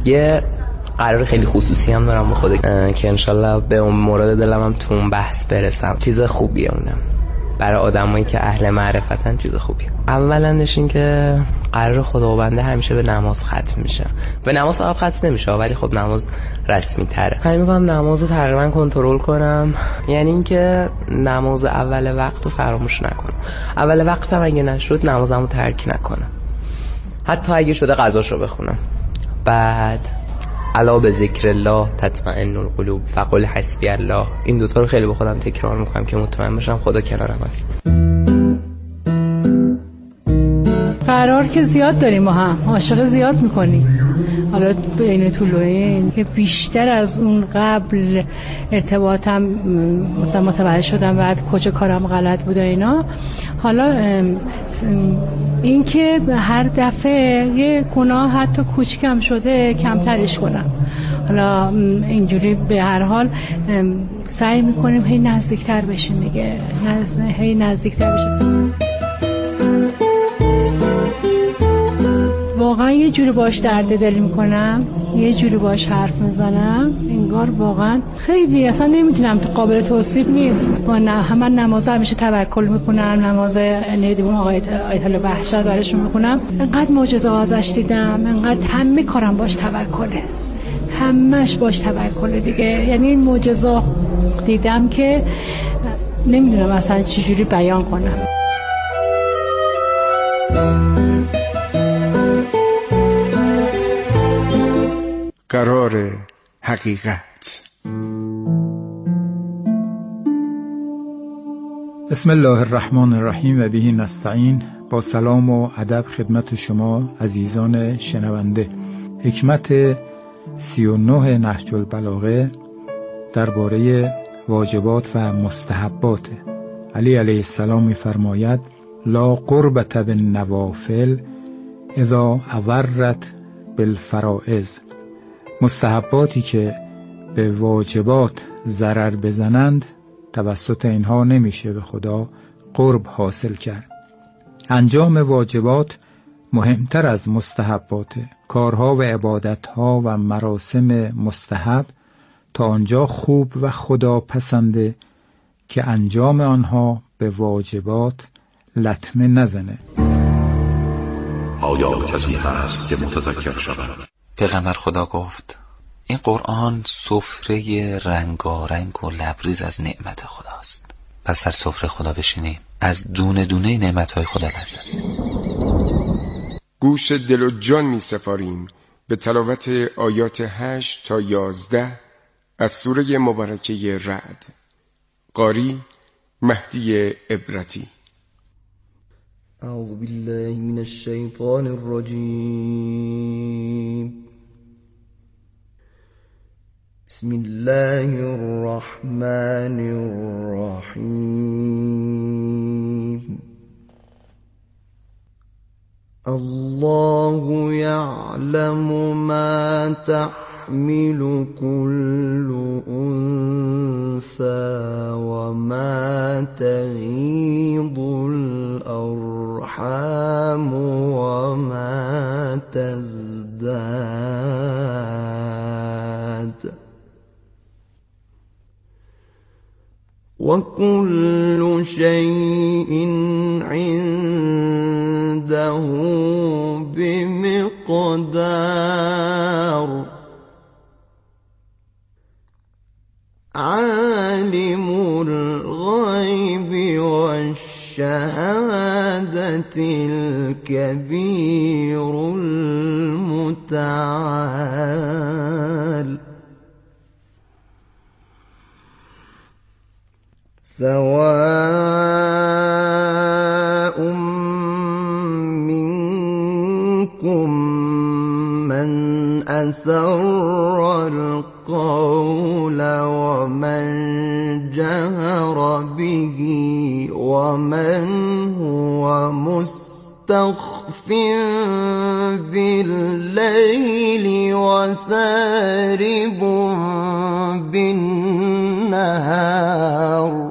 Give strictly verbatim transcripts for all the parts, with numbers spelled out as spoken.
یه قرار خیلی خصوصی هم دارم با خودم که انشالله به اون مورد دلم هم تو اون بحث برسم. چیز خوبیه اونم برای آدمایی که اهل معرفتن، چیز خوبیه. اولندش این که قرار خدا و بنده همیشه به نماز ختم میشه. به نماز فقط ختم نمیشه ولی خب نماز رسمی تره. سعی میکنم نماز رو تقریبا کنترل کنم، یعنی این که نماز اول وقت رو فراموش نکنم. اول وقتم اگه نشد نمازمو ترک نکنم، حتی اگه شده قضاشو بخونم. بعد الا به ذکر الله تطمئن القلوب فقل حسبی الله. این دوتا رو خیلی با خودم تکرار میکنم که مطمئن باشم خدا کنارم هست. قرار که زیاد داریم ما هم عاشق زیاد میکنیم. حالا بین طلوعین که بیشتر از اون قبل ارتباطم مثلا متوجه شدم بعد کجا کارم غلط بود و اینا. حالا این که هر دفعه یه گناه حتی کوچکم شده کمترش کنم. حالا اینجوری به هر حال سعی میکنیم هی نزدیکتر بشیم دیگه، نز... هی نزدیکتر بشیم. واقعا یه جوری باش درد دل میکنم، یه جوری باش حرف میزنم انگار واقعا خیلی اصلا نمیتونم، تو قابل توصیف نیست. من نماز همیشه توکل میکنم، نماز نیدیمون آقای آیت الله وحشت براشون میکنم. انقدر معجزه ازش دیدم، انقدر همه کارم باش توکله، همش باش توکله دیگه. یعنی این معجزه دیدم که نمیدونم اصلا چجوری بیان کنم. قرار حقیقت. بسم الله الرحمن الرحیم و به نستعین. با سلام و ادب خدمت شما عزیزان شنونده. حکمت سی و نه نهج البلاغه درباره واجبات و مستحبات. علی علیه السلام می‌فرماید لا قربة بالنوافل اذا اضرت بالفرائض. مستحباتی که به واجبات ضرر بزنند توسط اینها نمیشه به خدا قرب حاصل کرد. انجام واجبات مهمتر از مستحبات. کارها و عبادتها و مراسم مستحب تا آنجا خوب و خدا پسنده که انجام آنها به واجبات لطمه نزنه. آیا کسی هست که متذکر شود؟ پیغمبر خدا گفت این قرآن سفره رنگارنگ و لبریز از نعمت خداست. پس در سفره خدا بشینیم، از دونه دونه نعمتهای خدا لذت ببریم. گوش دل و جان می سپاریم به تلاوت آیات هشت تا یازده از سوره مبارکه رعد. قاری مهدی عبرتی. اعوذ بالله من الشیطان الرجیم. بسم الله الرحمن الرحیم. الله يعلم ما تحمل كل أنثى وما تغيض الأرحام وما تزداد وكل شيء عنده بمقدار. عالم الغيب والشهادة الكبير المتعال. سواء منكم من أسر القول ومن جهر به ومن هو مستخف بالليل وسارب بالنهار.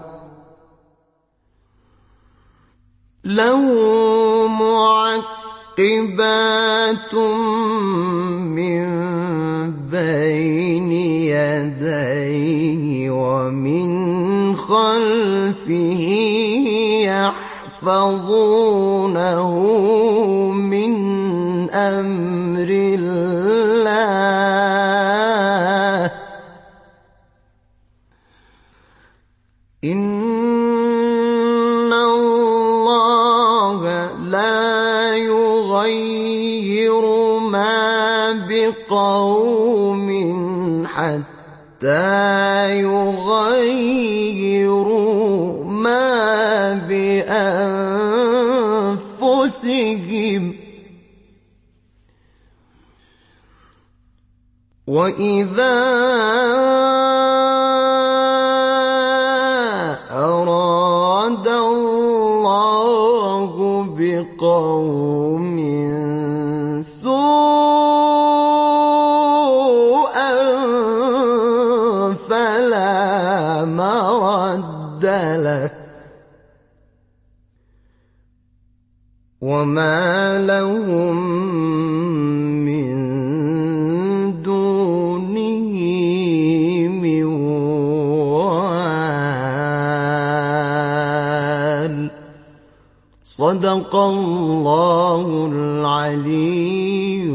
له معقبات من الله إن الله لا يغير ما بقوم حتى يغيروا ما بأنفسهم وإذا أراد الله بقوم سوءا فلا مرد له وما لهم من دونه من وال صدق الله العلي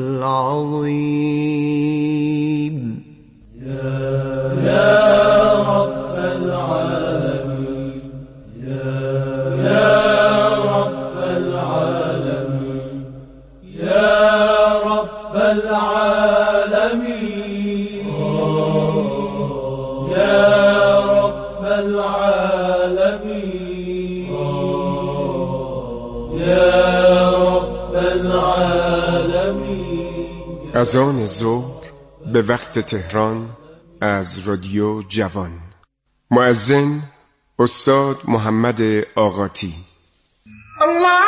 العظيم. از آن ظهر به وقت تهران از رادیو جوان. مؤذن استاد محمد آقاتی. الله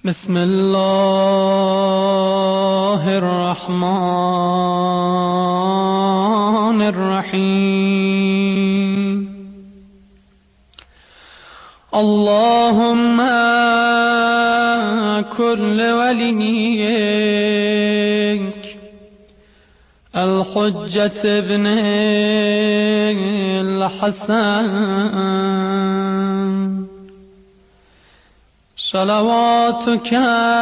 بسم الله الرحمن الرحیم. اللهم كل وليك الحجة ابن الحسن صلواتك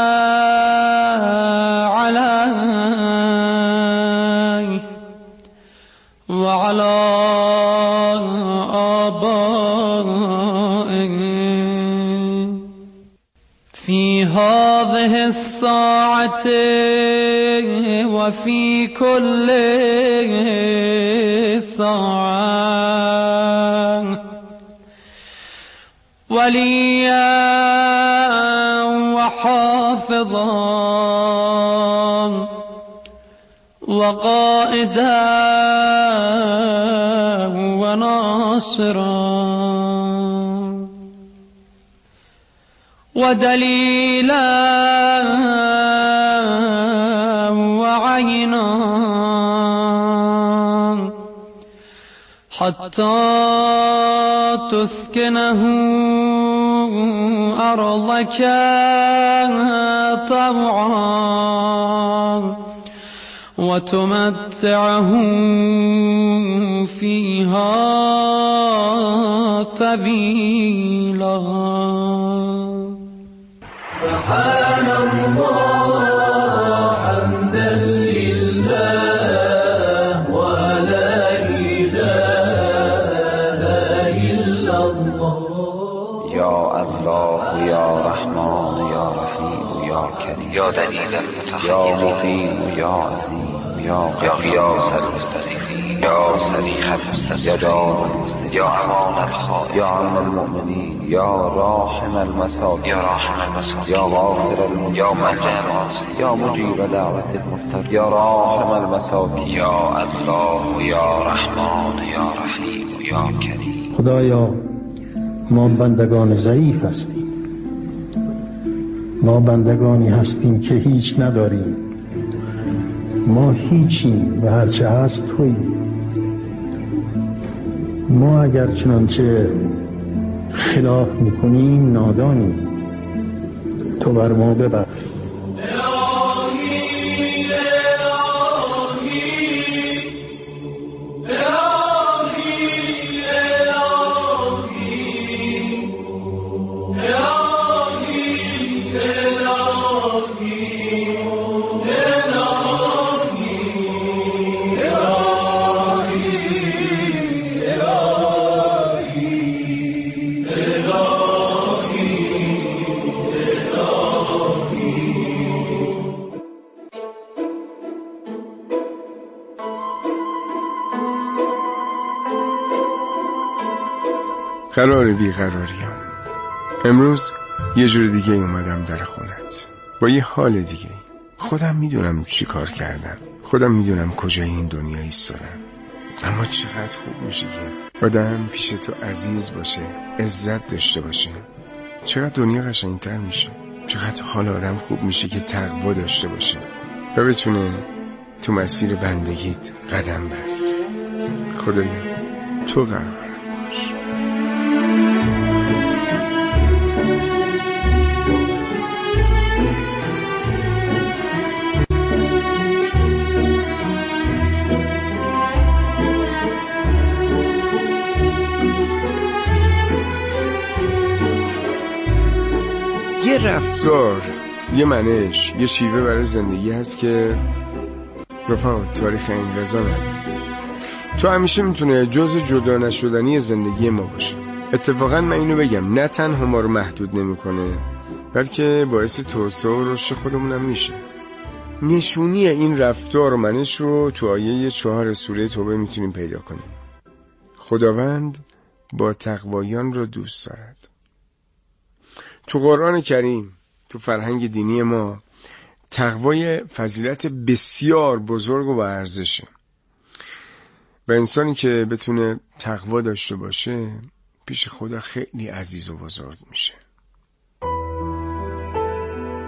عليه وعلى آبائه في هذه الساعة وفي كل ساعة وليا وحافظا وقائدا وناصرا ودليلا وعينا حتى تسكنه أرضك طوعا وتمتعه فيها طويلا. سبحان الله حمدا لله ولا إله إلا الله. يا الله يا رحمن يا رحيم يا كريم یا دلیل المتحیر، یا مقیم یا عظیم یا قیاس المستضعفین، یا صدیق المستضعفین، یا امان الخائف، یا عون المؤمنین، یا راحم المساکین، یا راحم المساکین، یا غافر المذنبین، یا منجع المعصیین، یا مجیب دعوت المضطر، یا راحم المساکین. یا الله یا رحمان یا رحیم یا کریم. خدایا ما بندگان ضعیف هستیم، ما بندگانی هستیم که هیچ نداریم، ما هیچیم و هرچه هست تویی. ما اگر چنانچه خلاف میکنیم نادانیم، تو بر ما ببخش. قرار بیقراریان. امروز یه جور دیگه اومدم در خونت با یه حال دیگه. خودم میدونم چی کار کردم، خودم میدونم کجای این دنیا ایستادم، اما چقدر خوب میشه که آدم پیش تو عزیز باشه، عزت داشته باشه. چقدر دنیا قشنگتر میشه، چقدر حال آدم خوب میشه که تقوا داشته باشه و بتونه تو مسیر بندگیت قدم برداره. خدایا تو قرارم باش. یه رفتار، یه منش، یه شیوه برای زندگی هست که رفاق تاریخ انقضا نداره. تو همیشه میتونه جز جدا نشدنی زندگی ما باشه. اتفاقا من اینو بگم، نه تنها ما رو محدود نمیکنه بلکه باعث توسعه و رشد خودمونم میشه. نشونی این رفتار و منش رو تو آیه چهار سوره توبه میتونیم پیدا کنیم. خداوند با تقوایان رو دوست دارد. تو قرآن کریم، تو فرهنگ دینی ما، تقوای فضیلت بسیار بزرگ و با ارزشه و انسانی که بتونه تقوا داشته باشه پیش خدا خیلی عزیز و بزرگ میشه.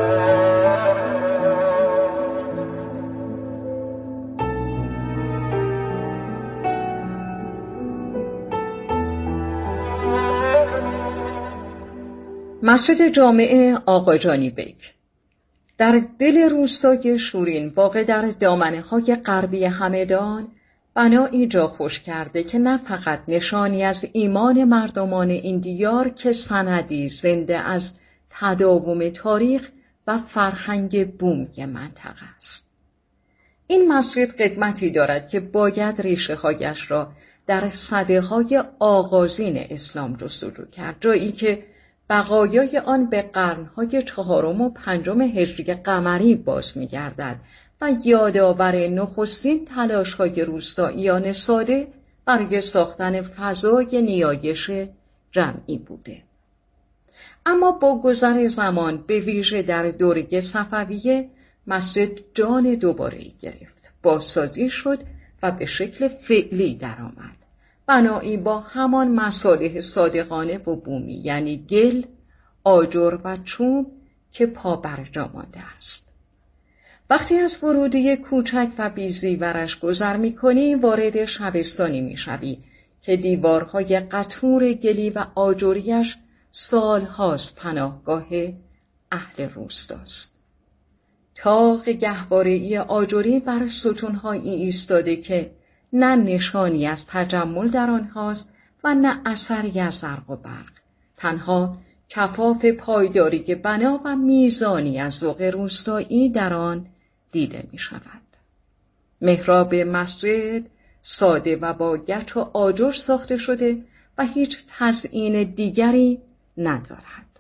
مسجد جامع آقاجانی بیک در دل روستای شورین واقع در دامنه‌های غربی همدان بنایی جا خوش کرده که نه فقط نشانی از ایمان مردمان این دیار که سندی زنده از تداوم تاریخ و فرهنگ بومی منطقه است. این مسجد قدمتی دارد که باید ریشه هایش را در سده های آغازین اسلام جستجو کرد، جایی که بقایای آن به قرنهای چهارم و پنجم هجری قمری باز می‌گردد و یادآور نخستین تلاش‌های روستاییان ساده برای ساختن فضای نیایش جمعی بوده. اما با گذر زمان به ویژه در دوره صفویه مسجد جان دوباره‌ای گرفت، بازسازی شد و به شکل فعلی درآمد. بنایی با همان مصالح صادقانه و بومی، یعنی گل، آجر و چوب که پا برجا مانده است. وقتی از ورودی کوچک و بیزیورش گذر می کنی وارد شبستانی می شوی که دیوارهای قطور گلی و آجریش سالهاست پناهگاه اهل روستاست. طاق گهواره‌ای آجری بر ستونهایی ایستاده که نه نشانی از تجمل در آنهاست و نه اثری از زرق و برق، تنها کفاف پایداری بنا و میزانی از ذوق روستایی در آن دیده می شود. محراب مسجد ساده و با گچ و آجر ساخته شده و هیچ تزیین دیگری ندارد.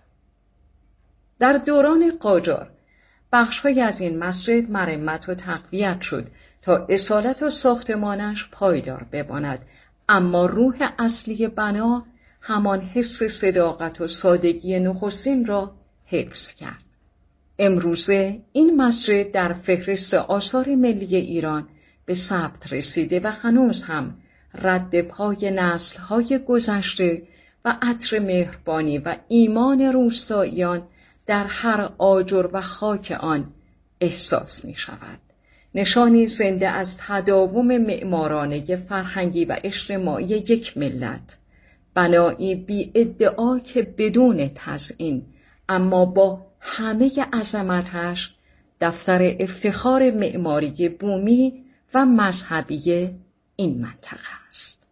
در دوران قاجار بخش‌های از این مسجد مرمت و تقویت شد تا اصالت و ساختمانش پایدار بماند، اما روح اصلی بنا همان حس صداقت و سادگی نخستین را حفظ کرد. امروزه این مسجد در فهرست آثار ملی ایران به ثبت رسیده و هنوز هم رد پای نسل‌های گذشته و عطر مهربانی و ایمان روستاییان در هر آجر و خاک آن احساس می شود. نشانی زنده از تداوم معمارانه فرهنگی و اجتماعی یک ملت، بنایی بی ادعا که بدون تزیین اما با همه عظمتش دفتر افتخار معماری بومی و مذهبی این منطقه است.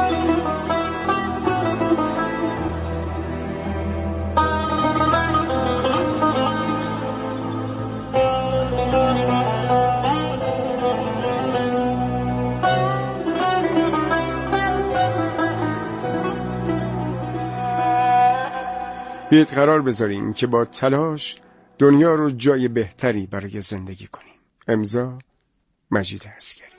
بیایید قرار بذاریم که با تلاش دنیا رو جای بهتری برای زندگی کنیم. امضا مجید عسگری.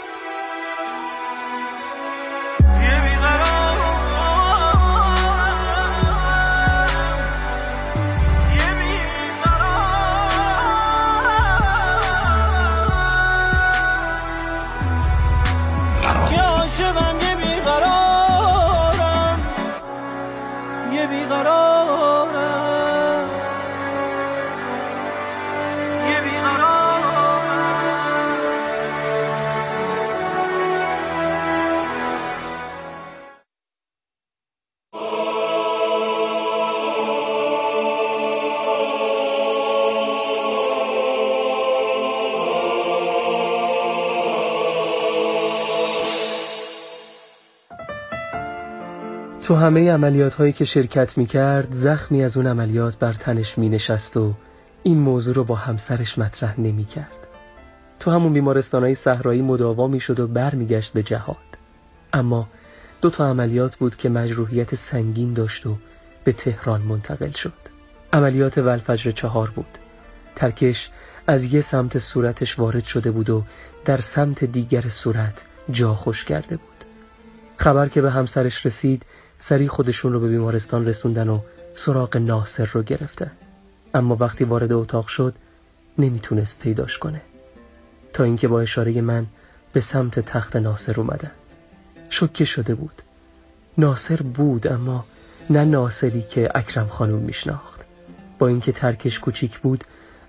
تو همه عملیات هایی که شرکت می کرد زخمی از اون عملیات بر تنش می نشست و این موضوع رو با همسرش مطرح نمی کرد. تو همون بیمارستان های صحرایی مداوا می شد و بر می گشت به جهاد. اما دو تا عملیات بود که مجروحیت سنگین داشت و به تهران منتقل شد. عملیات والفجر چهار بود. ترکش از یه سمت صورتش وارد شده بود و در سمت دیگر صورت جا خوش کرده بود. خبر که به همسرش رسید سریع خودشون رو به بیمارستان رسوندن و سراغ ناصر رو گرفتن. اما وقتی وارد اتاق شد نمیتونست پیداش کنه تا اینکه با اشاره من به سمت تخت ناصر اومدن. شوکه شده بود. ناصر بود اما نه ناصری که اکرم خانم میشناخت. با اینکه ترکش کوچیک بود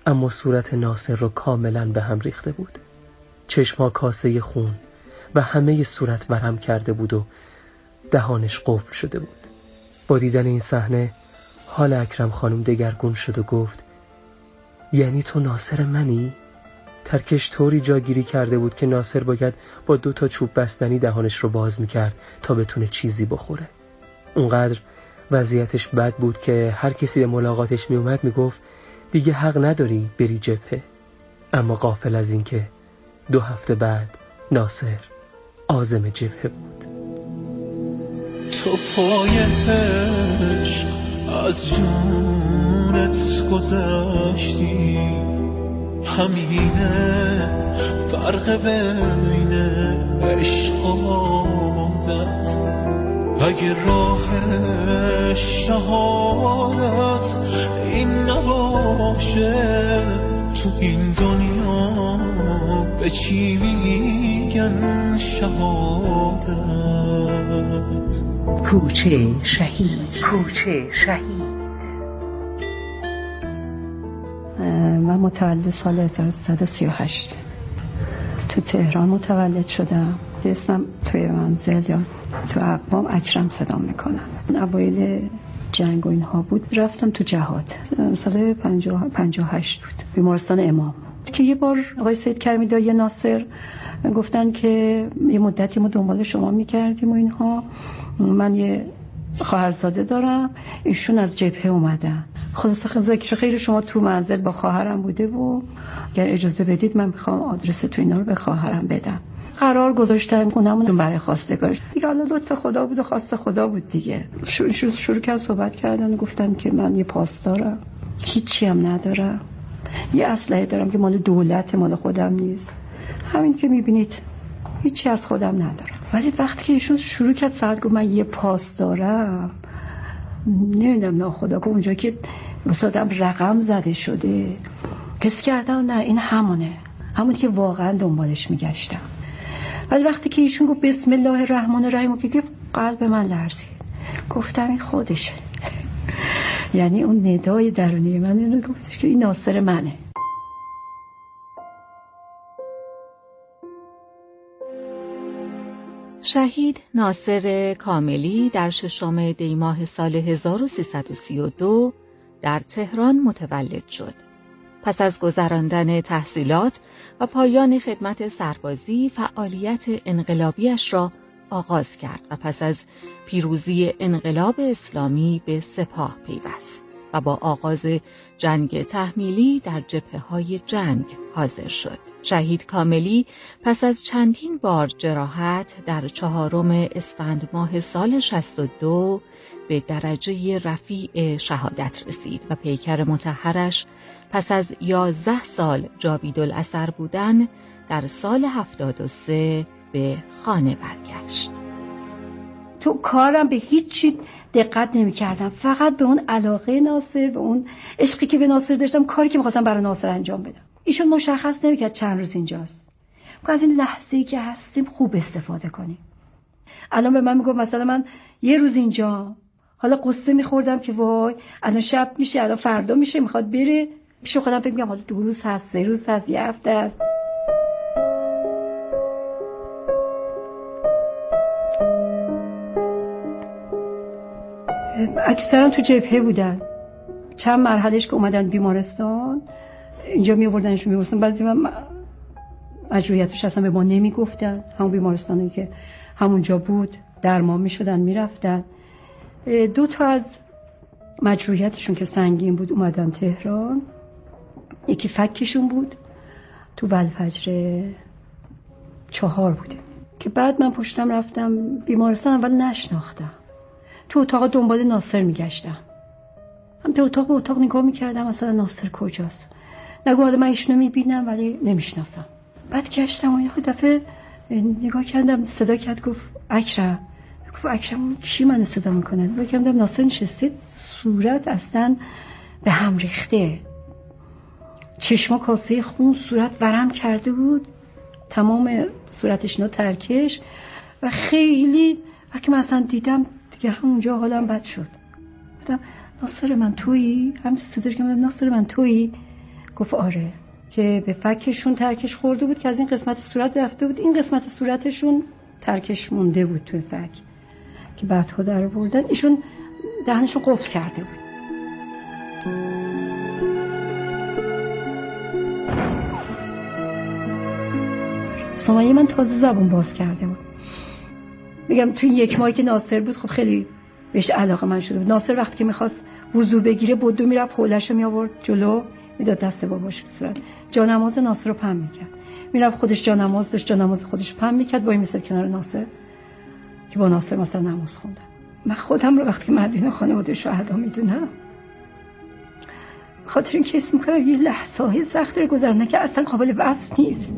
اما صورت ناصر رو کاملا به هم ریخته بود. چشمها کاسه خون و همه صورت ورم کرده بود و دهانش قفل شده بود. با دیدن این صحنه حال اکرم خانم دگرگون شد و گفت یعنی تو ناصر منی؟ ترکش طوری جاگیری کرده بود که ناصر باید با دو تا چوب بستنی دهانش رو باز میکرد تا بتونه چیزی بخوره. اونقدر وضعیتش بد بود که هر کسی به ملاقاتش میومد میگفت دیگه حق نداری بری جبهه. اما غافل از این که دو هفته بعد ناصر عازم جبهه بود. تو پای عشق از جونت گذشتی، همینه فرق بین عشق و عادت. اگه راه شهادت این نباشه، تو این دنیا به چی میگن شهادت؟ کوچه شهید. کوچه شهید. من متولد سال هزار و سیصد و سی و هشت تو تهران متولد شدم. اسمم توی منزل یا تو اقوام اکرم صدا میکنم. اوایل جنگ و اینها بود، رفتم تو جهاد. سال پنجاه و هشت بود، بیمارستان امام، که یه بار آقای سید کریمی دایی ناصر گفتن که یه مدتی ما دنبال شما میکردیم و اینها. من یه خواهرزاده دارم، ایشون از جبهه اومدن. خلاصه ذکر خیر شما تو منزل با خواهرم بوده و اگر اجازه بدید من میخوام آدرس تو اینا رو به خواهرم بدم. قرار گذاشتم خونمون برای خواستگارش. دیگه حالا لطف خدا بود و خواست خدا بود دیگه. شروع, شروع, شروع کردن صحبت کردن و گفتم که من یه پاس دارم، هیچی هم ندارم، یه اسلحه دارم که مال دولت، مال خودم نیست، همین که میبینید هیچی از خودم ندارم. ولی وقتی که ایشون شروع کرد فقط گفت من یه پاس دارم، نمیدونم ناخدا که اونجا که وسادم رقم زده شده حس کردم نه این همونه، همونی که واقعا دنبالش میگشتم. ولی وقتی که ایشون گفت بسم الله الرحمن الرحیم که قلب من لرزید، گفتم این خودشه. یعنی اون ندای درونی من اینو گفتش که این ناصر منه. شهید ناصر کاملی در ششم دی ماه سال هزار و سیصد و سی و دو در تهران متولد شد. پس از گذراندن تحصیلات و پایان خدمت سربازی، فعالیت انقلابیش را آغاز کرد و پس از پیروزی انقلاب اسلامی به سپاه پیوست و با آغاز جنگ تحمیلی در جبهه‌های جنگ حاضر شد. شهید کاملی پس از چندین بار جراحت در چهارم اسفند ماه سال شصت و دو به درجه رفیع شهادت رسید و پیکر مطهرش پس از یازده سال جاویدالاثر بودن در سال هفتاد و سه به خانه برگشت. تو کارم به هیچی دقت نمی کردم، فقط به اون علاقه ناصر، به اون عشقی که به ناصر داشتم، کاری که میخواستم برای ناصر انجام بدم. ایشون مشخص نمی کرد چند روز اینجاست، که از این لحظه‌ای که هستیم خوب استفاده کنیم. الان به من میگفت مثلا من یه روز اینجا، حالا قصه میخوردم که وای الان شب میشه، الان فردا میشه، میخواد بره. پیش خودم فکر میگم حالا دو روز هست، سه روز هست، یه هفته هست. اکثرا تو جبهه بودن. چند مرحلهش که اومدن بیمارستان، اینجا می آوردنشون بیمارستان. بعضی من مجروحیتش اصلا به ما نمی گفتن. همون بیمارستانی که همونجا بود درمان می شدن می رفتن. دو تا از مجروحیتشون که سنگین بود اومدن تهران. یکی فکشون بود، تو ولفجر چهار بودیم که بعد من پشتم رفتم بیمارستان. اول نشناختم، تو اتاق دنبال ناصر میگشتم، هم تو اتاق به اتاق نگاه میکردم اصلا ناصر کجاست. نگو حالا من ایشونو میبینم ولی نمیشناسم. بعد گشتم و یه دفعه نگاه کردم، صدا کرد گفت اکرم. گفت اکرم کی من صدا میکنه؟ نگاه کردم ناصر نشسته، صورت اصلا به هم ریخته، چشما کاسه خون، صورت ورم کرده بود، تمام صورتش اینا ترکش و خیلی. وقتی من اصلا دیدم دیگه همونجا حالم بد شد. گفتم ناصر من تویی؟ هم صداش که ناصر من تویی؟ گفت آره، که به فکشون ترکش خورده بود که از این قسمت صورت رفته بود، این قسمت صورتشون ترکش مونده بود توی فک که بعدها در آوردن. ایشون دهنشون قفل کرده بود. سمیه من تازه زبون باز کرده بود. میگم توی یک ماهی که ناصر بود خب خیلی بهش علاقه من شده بود. ناصر وقتی که میخواست وضو بگیره بدو میرفت حولش رو میآورد جلو میداد دست باباش به صورت جانماز ناصر رو پم میکرد. میرفت خودش جانماز داشت، جانماز خودش پم میکرد، با این میسد کنار ناصر که با ناصر مثلا نماز خوندن. من خودم رو وقتی که مدیون خانواده شهدا میدونم، خاطر این کیس میکنم یه لحظه های سخت رو گذرنه که اصلا قابل وصف نیست.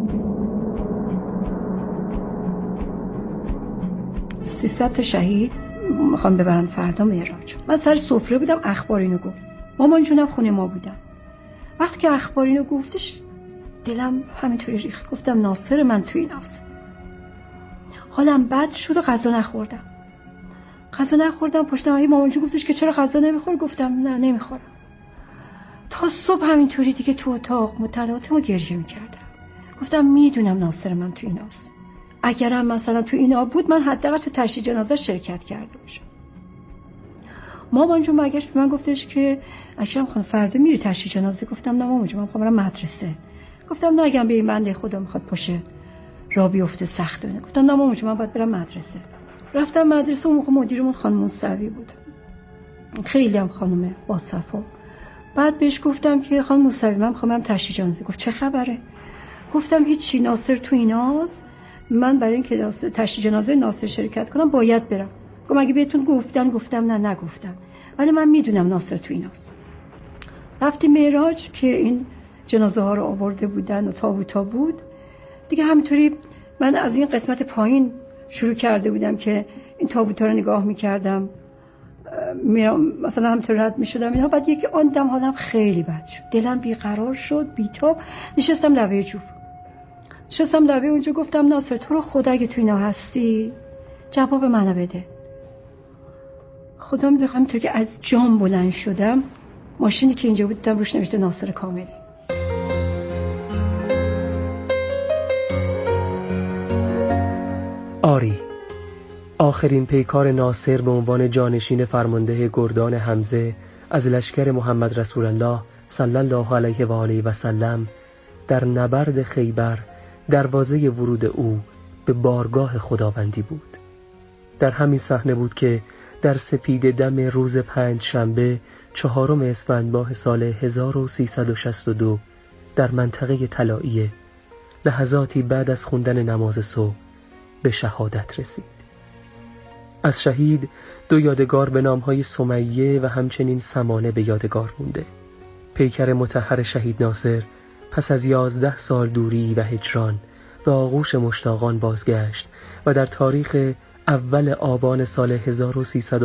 سیصد تا شهید میخوام ببرن فردا معراج. من سر سفره بودم، اخبار اینو گفت. مامان جونم خونه ما بودن. وقتی که اخبار اینو گفتش دلم همینطوری ریخت. گفتم ناصر من توی ایناست. حالم بد شد و غذا نخوردم. غذا نخوردم پشت ماهی مامان جون گفتش که چرا غذا نمیخوری؟ گفتم نه نمیخورم. تا صبح همینطوری دیگه تو اتاق متلاطم و گریه میکردم. گفتم میدونم ناصر من توی ایناست. اگرم مثلا تو اینا بود من حداقل تو تشییع جنازه شرکت کرده باشم. مامان جون برگشت به من گفتش که اکرم خانم فردا میری تشییع جنازه؟ گفتم نه مامان جون من میخوام برم مدرسه. گفتم نه اگه به این بنده خدا میخواد پاشه راه بیفته سخته. گفتم نه مامان جون من باید برم مدرسه. رفتم مدرسه. اون موقع مدیرمون خانم موسوی بود، خیلی هم خانم با صفا. بعد بهش گفتم که خانم موسوی من میخوام برم تشییع جنازه. گفت چه خبره؟ گفتم هیچی، ناصر تو ایناست، من برای اینکه تشییع جنازه ناصر شرکت کنم باید برم. گفتم اگه بهتون گفتن؟ گفتم نه نگفتم، ولی من میدونم ناصر تو ایناست. رفتیم معراج که این جنازه ها رو آورده بودن و تابوتا بود دیگه. همینطوری من از این قسمت پایین شروع کرده بودم که این تابوتا رو نگاه میکردم، میرم مثلا همینطوری رد میشدم اینا. بعد یک آن دم حالم خیلی بد شد، دلم بیقرار شد، بیتاب. نشستم لبه جوب، نشستم لبه اونجا. گفتم ناصر تو رو خدا اگه تو اینا هستی جواب منو بده. خدا میدونه همینطور که از جام بلند شدم، ماشینی که اینجا بود دیدم روش نوشته ناصر کاملی. آری، آخرین پیکار ناصر به عنوان جانشین فرمانده گردان حمزه از لشکر محمد رسول الله صلی الله علیه و آله و سلم در نبرد خیبر دروازه ورود او به بارگاه خداوندی بود. در همین صحنه بود که در سپید دم روز پنج شنبه چهارم اسفند ماه سال هزار و سیصد و شصت و دو در منطقه طلائیه لحظاتی بعد از خوندن نماز صبح به شهادت رسید. از شهید دو یادگار به نامهای سمیه و همچنین سمانه به یادگار مونده. پیکر مطهر شهید ناصر پس از یازده سال دوری و هجران به آغوش مشتاقان بازگشت و در تاریخ اول آبان سال هزار و سیصد